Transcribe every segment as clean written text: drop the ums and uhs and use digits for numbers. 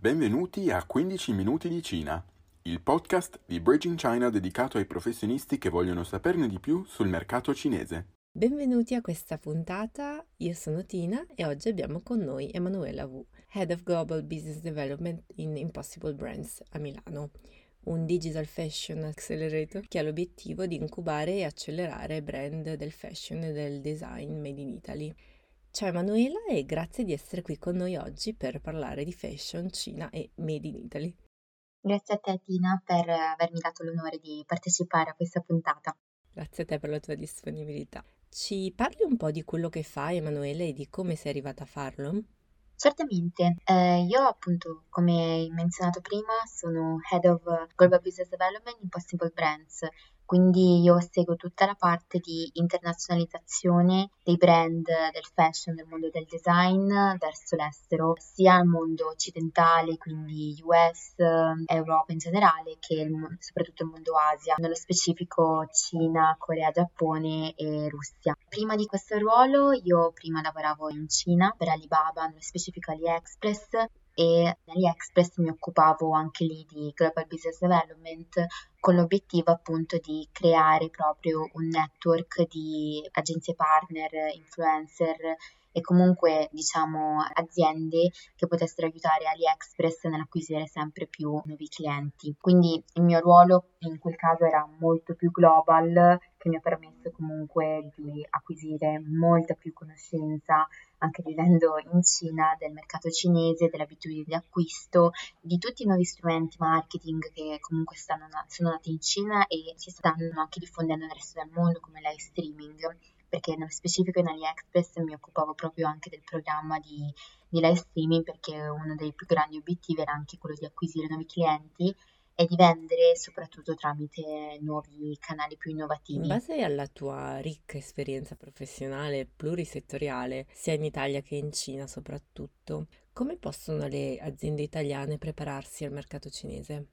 Benvenuti a 15 minuti di Cina, il podcast di Bridging China dedicato ai professionisti che vogliono saperne di più sul mercato cinese. Benvenuti a questa puntata, io sono Tina e oggi abbiamo con noi Emanuela Wu, Head of Global Business Development in Impossible Brands a Milano, un digital fashion accelerator che ha l'obiettivo di incubare e accelerare brand del fashion e del design made in Italy. Ciao Emanuela e grazie di essere qui con noi oggi per parlare di fashion, Cina e made in Italy. Grazie a te Tina per avermi dato l'onore di partecipare a questa puntata. Grazie a te per la tua disponibilità. Ci parli un po' di quello che fai, Emanuela, e di come sei arrivata a farlo? Certamente, io appunto, come hai menzionato prima, sono Head of Global Business Development in Possible Brands, quindi io seguo tutta la parte di internazionalizzazione dei brand del fashion, del mondo del design verso l'estero, sia al mondo occidentale, quindi US, Europa in generale, che soprattutto il mondo Asia, nello specifico Cina, Corea, Giappone e Russia. Prima di questo ruolo io prima lavoravo in Cina per Alibaba, nello specifico AliExpress, e nell'AliExpress mi occupavo anche lì di Global Business Development con l'obiettivo appunto di creare proprio un network di agenzie partner, influencer e comunque diciamo aziende che potessero aiutare AliExpress nell'acquisire sempre più nuovi clienti. Quindi il mio ruolo in quel caso era molto più global, che mi ha permesso comunque di acquisire molta più conoscenza anche vivendo in Cina del mercato cinese, delle abitudini di acquisto, di tutti i nuovi strumenti marketing che comunque sono nati in Cina e si stanno anche diffondendo nel resto del mondo come live streaming, perché nello specifico in AliExpress mi occupavo proprio anche del programma di live streaming perché uno dei più grandi obiettivi era anche quello di acquisire nuovi clienti e di vendere soprattutto tramite nuovi canali più In innovativi. base alla tua ricca esperienza professionale plurisettoriale, sia in Italia che in Cina soprattutto, come possono le aziende italiane prepararsi al mercato cinese?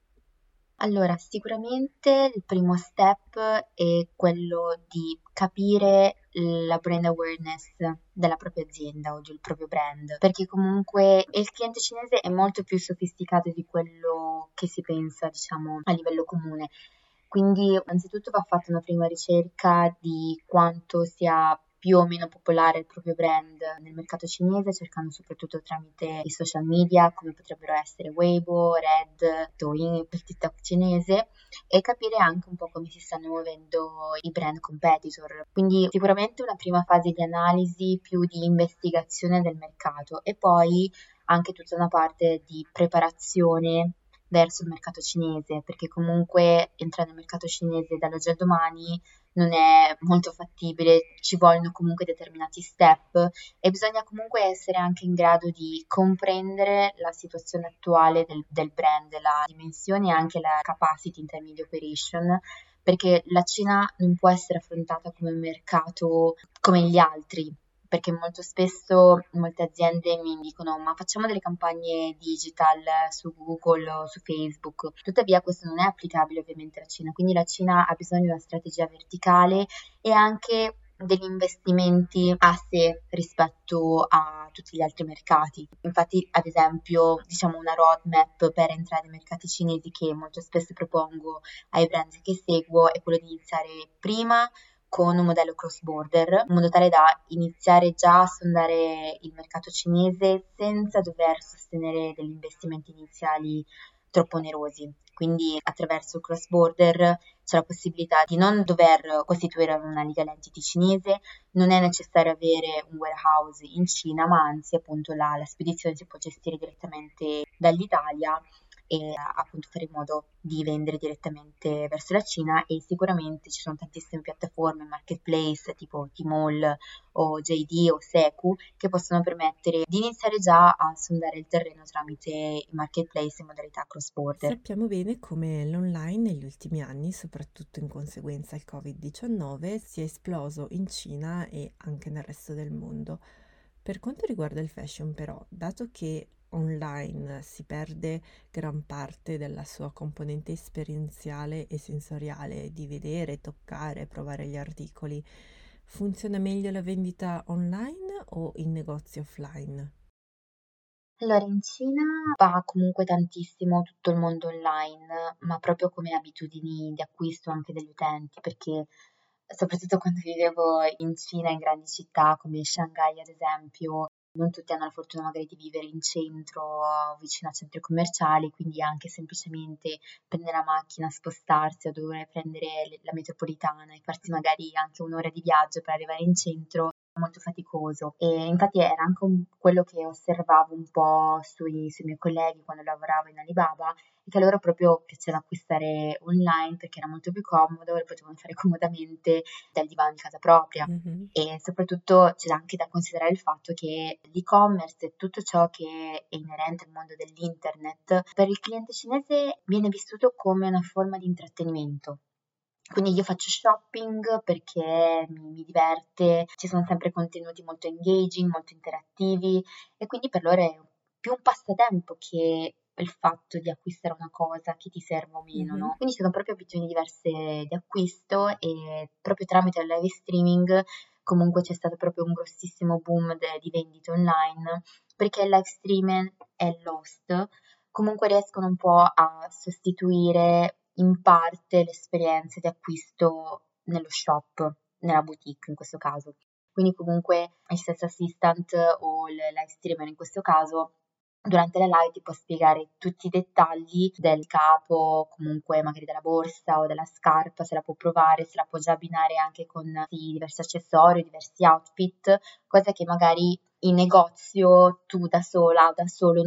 Allora, sicuramente il primo step è quello di capire la brand awareness della propria azienda o del proprio brand, perché comunque il cliente cinese è molto più sofisticato di quello che si pensa, diciamo, a livello comune. Quindi, anzitutto va fatta una prima ricerca di quanto sia più o meno popolare il proprio brand nel mercato cinese, cercando soprattutto tramite i social media, come potrebbero essere Weibo, Red, Douyin, il TikTok cinese, e capire anche un po' come si stanno muovendo i brand competitor. Quindi sicuramente una prima fase di analisi più di investigazione del mercato e poi anche tutta una parte di preparazione verso il mercato cinese, perché comunque entrare nel mercato cinese dall'oggi al domani non è molto fattibile, ci vogliono comunque determinati step e bisogna comunque essere anche in grado di comprendere la situazione attuale del brand, la dimensione e anche la capacity in termini di operation, perché la Cina non può essere affrontata come un mercato come gli altri, perché molto spesso molte aziende mi dicono ma facciamo delle campagne digital su Google o su Facebook. Tuttavia questo non è applicabile ovviamente alla Cina, quindi la Cina ha bisogno di una strategia verticale e anche degli investimenti a sé rispetto a tutti gli altri mercati. Infatti, ad esempio, diciamo una roadmap per entrare nei mercati cinesi che molto spesso propongo ai brand che seguo è quello di iniziare prima con un modello cross border, in modo tale da iniziare già a sondare il mercato cinese senza dover sostenere degli investimenti iniziali troppo onerosi. Quindi attraverso il cross border c'è la possibilità di non dover costituire una legal entity cinese, non è necessario avere un warehouse in Cina, ma anzi appunto la spedizione si può gestire direttamente dall'Italia e appunto fare in modo di vendere direttamente verso la Cina e sicuramente ci sono tantissime piattaforme, marketplace tipo Tmall o JD o Seku che possono permettere di iniziare già a sondare il terreno tramite i marketplace in modalità cross border. Sappiamo bene come l'online negli ultimi anni, soprattutto in conseguenza al Covid-19, sia esploso in Cina e anche nel resto del mondo. Per quanto riguarda il fashion, però, dato che online si perde gran parte della sua componente esperienziale e sensoriale di vedere, toccare, provare gli articoli, funziona meglio la vendita online o in negozi offline? Allora, in Cina va comunque tantissimo tutto il mondo online, ma proprio come abitudini di acquisto anche degli utenti, perché soprattutto quando vivevo in Cina, in grandi città come Shanghai ad esempio, non tutti hanno la fortuna magari di vivere in centro, vicino a centri commerciali, quindi anche semplicemente prendere la macchina, spostarsi o dover prendere la metropolitana e farsi magari anche un'ora di viaggio per arrivare in centro molto faticoso. E infatti era anche quello che osservavo un po' sui miei colleghi quando lavoravo in Alibaba, e che a loro proprio piaceva acquistare online perché era molto più comodo, lo potevano fare comodamente dal divano di casa propria. Mhm. E soprattutto c'è anche da considerare il fatto che l'e-commerce e tutto ciò che è inerente al mondo dell'internet per il cliente cinese viene vissuto come una forma di intrattenimento. Quindi io faccio shopping perché mi diverte, ci sono sempre contenuti molto engaging, molto interattivi, e quindi per loro è più un passatempo che il fatto di acquistare una cosa che ti serva o meno, Mhm. no? Quindi ci sono proprio abitudini diverse di acquisto, e proprio tramite il live streaming comunque c'è stato proprio un grossissimo boom di vendite online, perché il live streaming e l'host comunque riescono un po' a sostituire in parte l'esperienza di acquisto nello shop, nella boutique in questo caso. Quindi comunque il sales assistant o il live streamer in questo caso durante la live ti può spiegare tutti i dettagli del capo, comunque magari della borsa o della scarpa, se la può provare, se la può già abbinare anche con diversi accessori, diversi outfit, cosa che magari in negozio tu da sola, da solo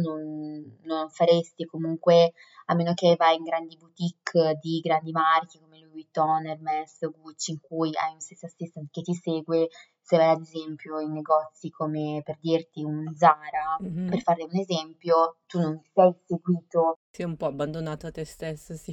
non faresti. Comunque a meno che vai in grandi boutique di grandi marchi come Louis Vuitton, Hermès, Gucci, in cui hai un sales assistant che ti segue. Se vai ad esempio in negozi come, per dirti, un Zara, per Mhm. fare un esempio, tu non sei seguito. Sei un po' abbandonato a te stesso, sì.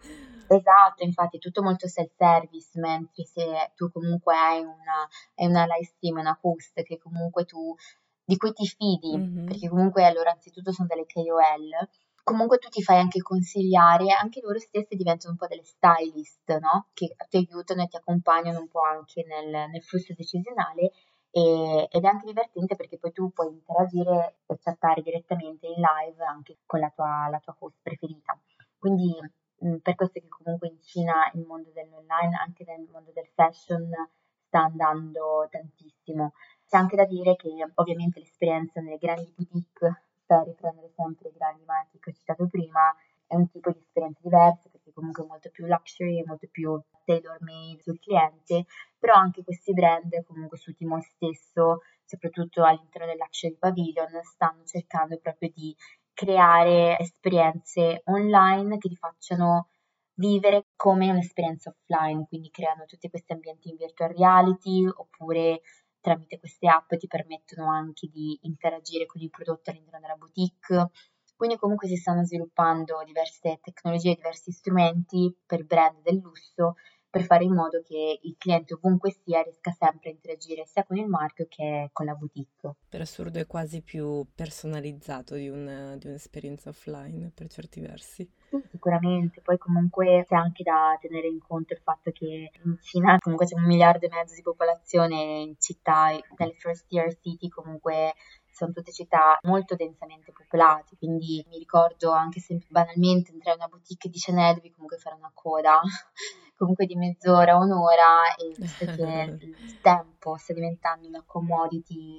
Esatto, infatti è tutto molto self-service, mentre se tu comunque hai una live stream, una host che comunque di cui ti fidi, Mhm. perché comunque allora anzitutto sono delle KOL, comunque tu ti fai anche consigliare, anche loro stesse diventano un po' delle stylist, no? Che ti aiutano e ti accompagnano un po' anche nel flusso decisionale, ed è anche divertente perché poi tu puoi interagire e chattare direttamente in live anche con la tua host preferita. Quindi per questo che comunque in Cina il mondo dell'online, anche nel mondo del fashion, sta andando tantissimo. C'è anche da dire che ovviamente l'esperienza nelle grandi boutique, per riprendere sempre i grandi marchi che ho citato prima, è un tipo di esperienza diversa perché comunque è molto più luxury, è molto più tailor made sul cliente, però anche questi brand comunque su Tmall stesso, soprattutto all'interno del luxury pavilion, stanno cercando proprio di creare esperienze online che ti facciano vivere come un'esperienza offline, quindi creano tutti questi ambienti in virtual reality, oppure tramite queste app ti permettono anche di interagire con il prodotto all'interno della boutique. Quindi comunque si stanno sviluppando diverse tecnologie, diversi strumenti per brand del lusso, per fare in modo che il cliente ovunque sia riesca sempre a interagire sia con il marchio che con la boutique. Per assurdo è quasi più personalizzato di un'esperienza offline per certi versi. Sì, sicuramente, poi comunque c'è anche da tenere in conto il fatto che in Cina comunque c'è 1,5 miliardi di popolazione, in città, nelle first tier city comunque sono tutte città molto densamente popolate, quindi mi ricordo anche se banalmente entrai in una boutique di Chanel devi comunque fare una coda comunque di mezz'ora, un'ora, e visto che il tempo sta diventando una commodity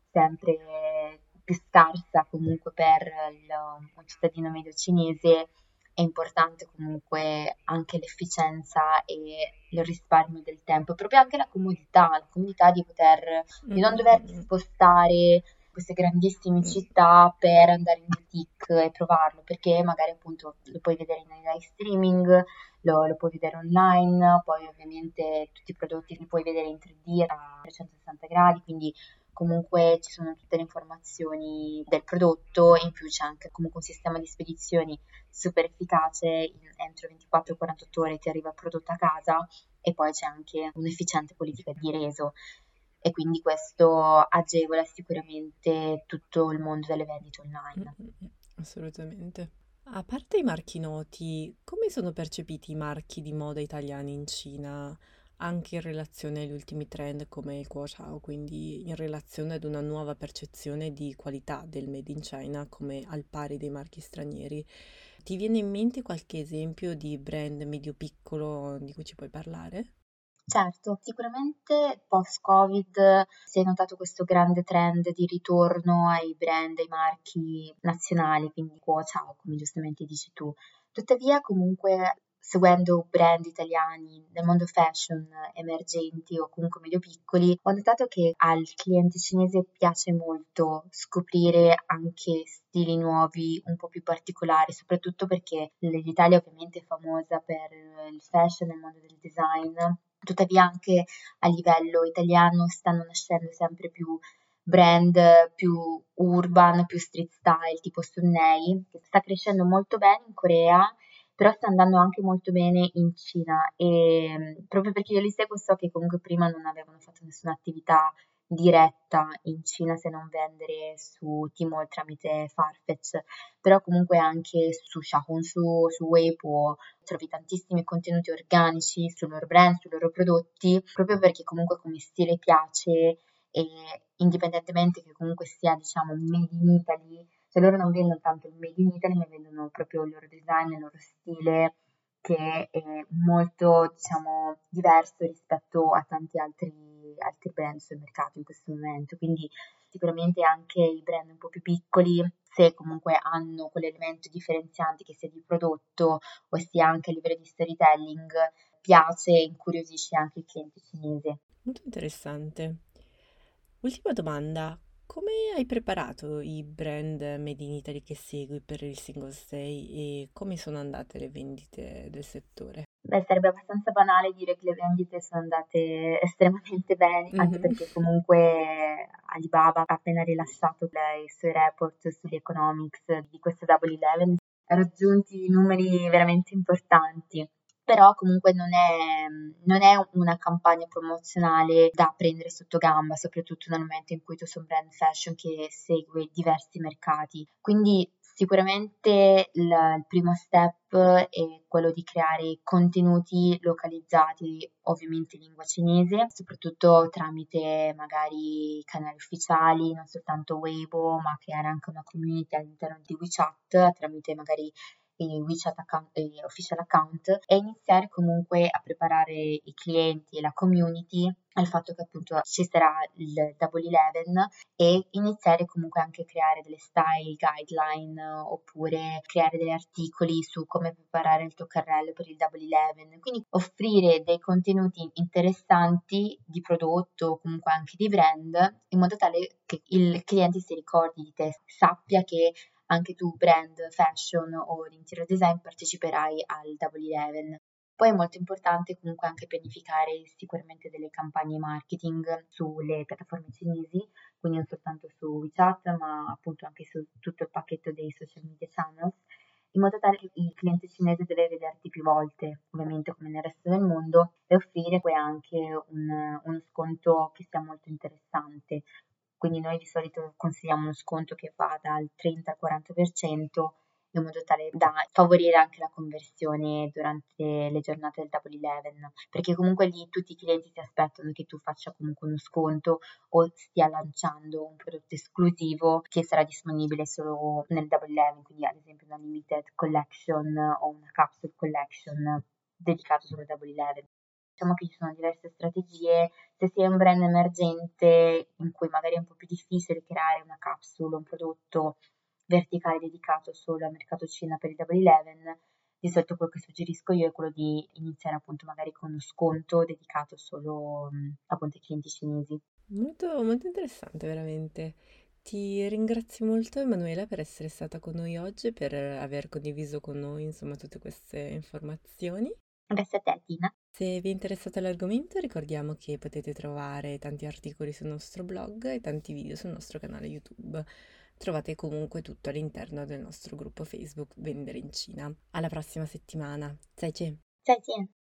sempre più scarsa comunque per un cittadino medio cinese, è importante comunque anche l'efficienza e il risparmio del tempo, e proprio anche la comodità di Mm, non mm, doverti mm, spostare in queste grandissime mm. città per andare in boutique e provarlo, perché magari appunto lo puoi vedere in live streaming, lo puoi vedere online, poi ovviamente tutti i prodotti li puoi vedere in 3D a 360 gradi, quindi comunque ci sono tutte le informazioni del prodotto, e in più c'è anche comunque un sistema di spedizioni super efficace, entro 24-48 ore ti arriva il prodotto a casa, e poi c'è anche un'efficiente politica di reso, e quindi questo agevola sicuramente tutto il mondo delle vendite Mm, online. mm, mm. Assolutamente. A parte i marchi noti, come sono percepiti i marchi di moda italiani in Cina? anche in relazione agli ultimi trend come il Guo quindi in relazione ad una nuova percezione di qualità del Made in China come al pari dei marchi stranieri. Ti viene in mente qualche esempio di brand medio-piccolo di cui ci puoi parlare? Certo, sicuramente post-Covid si è notato questo grande trend di ritorno ai brand, ai marchi nazionali, quindi Guo Chao, come giustamente dici tu. Tuttavia, comunque, seguendo brand italiani nel mondo fashion emergenti o comunque medio piccoli, ho notato che al cliente cinese piace molto scoprire anche stili nuovi, un po' più particolari, soprattutto perché l'Italia ovviamente è famosa per il fashion nel mondo del design. Tuttavia anche a livello italiano stanno nascendo sempre più brand più urban, più street style, tipo Sunnei, che sta crescendo molto bene in Corea, però sta andando anche molto bene in Cina e proprio perché io li seguo so che comunque prima non avevano fatto nessuna attività diretta in Cina se non vendere su Tmall tramite Farfetch, però comunque anche su Xiaohongshu, su Weibo trovi tantissimi contenuti organici sul loro brand, sui loro prodotti, proprio perché comunque come stile piace e indipendentemente che comunque sia, diciamo, made in Italy, cioè loro non vendono tanto il made in Italy, ma vendono proprio il loro design, il loro stile, che è molto, diciamo, diverso rispetto a tanti altri brand sul mercato in questo momento. Quindi sicuramente anche i brand un po' più piccoli, se comunque hanno quell'elemento differenziante che sia di prodotto o sia anche a livello di storytelling, piace e incuriosisce anche il cliente cinese. Molto interessante. Ultima domanda, come hai preparato i brand Made in Italy che segui per il Singles Day e come sono andate le vendite del settore? Beh, sarebbe abbastanza banale dire che le vendite sono andate estremamente bene, anche Mhm. perché comunque Alibaba ha appena rilasciato i suoi report sugli economics di questo Double Eleven, ha raggiunti numeri veramente importanti. Però comunque non è una campagna promozionale da prendere sotto gamba, soprattutto nel momento in cui tu sei un brand fashion che segue diversi mercati. Quindi sicuramente il primo step è quello di creare contenuti localizzati, ovviamente in lingua cinese, soprattutto tramite magari canali ufficiali, non soltanto Weibo, ma creare anche una community all'interno di WeChat, tramite magari i WeChat account, official account e iniziare comunque a preparare i clienti e la community al fatto che appunto ci sarà il Double Eleven e iniziare comunque anche a creare delle style guideline oppure creare degli articoli su come preparare il tuo carrello per il Double Eleven. Quindi offrire dei contenuti interessanti di prodotto o comunque anche di brand in modo tale che il cliente si ricordi di te, sappia che anche tu brand fashion o di interior design parteciperai al Double Eleven. Poi è molto importante comunque anche pianificare sicuramente delle campagne marketing sulle piattaforme cinesi, quindi non soltanto su WeChat, ma appunto anche su tutto il pacchetto dei social media channels, in modo tale che il cliente cinese deve vederti più volte, ovviamente come nel resto del mondo, e offrire poi anche uno sconto che sia molto interessante. Quindi noi di solito consigliamo uno sconto che va dal 30 al 40% in modo tale da favorire anche la conversione durante le giornate del Double Eleven, perché comunque lì tutti i clienti si aspettano che tu faccia comunque uno sconto o stia lanciando un prodotto esclusivo che sarà disponibile solo nel Double Eleven, quindi ad esempio una limited collection o una capsule collection dedicato solo al Double Eleven. Diciamo che ci sono diverse strategie, se sei un brand emergente in cui magari è un po' più difficile creare una capsule, un prodotto verticale dedicato solo al mercato Cina per il Double Eleven, di solito quello che suggerisco io è quello di iniziare appunto magari con uno sconto dedicato solo appunto ai clienti cinesi. Molto, molto interessante, veramente. Ti ringrazio molto, Emanuela, per essere stata con noi oggi e per aver condiviso con noi, insomma, tutte queste informazioni. Grazie a te, Tina. Se vi è interessato l'argomento, ricordiamo che potete trovare tanti articoli sul nostro blog e tanti video sul nostro canale YouTube. Trovate comunque tutto all'interno del nostro gruppo Facebook Vendere in Cina. Alla prossima settimana. 再见! 再见。